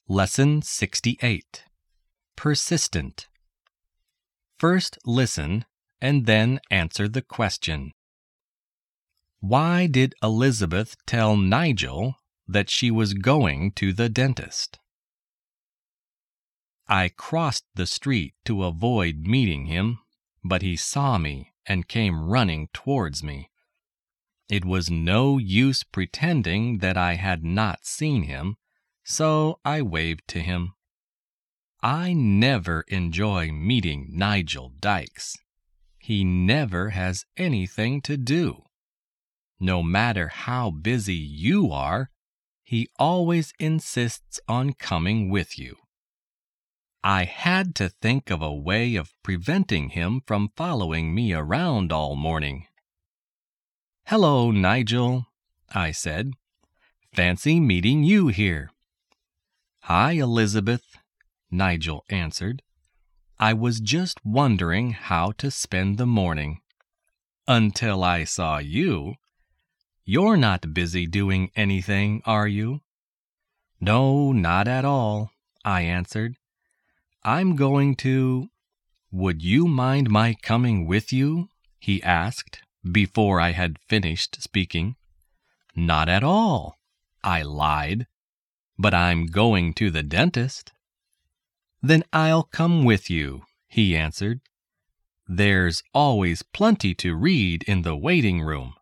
Lesson 68. Persistent. First listen and then answer the question. Why did Elizabeth tell Nigel that she was going to the dentist? I crossed the street to avoid meeting him, but he saw me and came running towards me. It was no use pretending that I had not seen him, so I waved to him. I never enjoy meeting Nigel Dykes. He never has anything to do. No matter how busy you are, he always insists on coming with you. I had to think of a way of preventing him from following me around all morning. "Hello, Nigel," I said. "Fancy meeting you here." "Hi, Elizabeth," Nigel answered. "I was just wondering how to spend the morning. Until I saw you. You're not busy doing anything, are you?" "No, not at all," I answered. "I'm going to—" "Would you mind my coming with you?" he asked before I had finished speaking. "Not at all," I lied. "But I'm going to the dentist." "Then I'll come with you," he answered. "There's always plenty to read in the waiting room."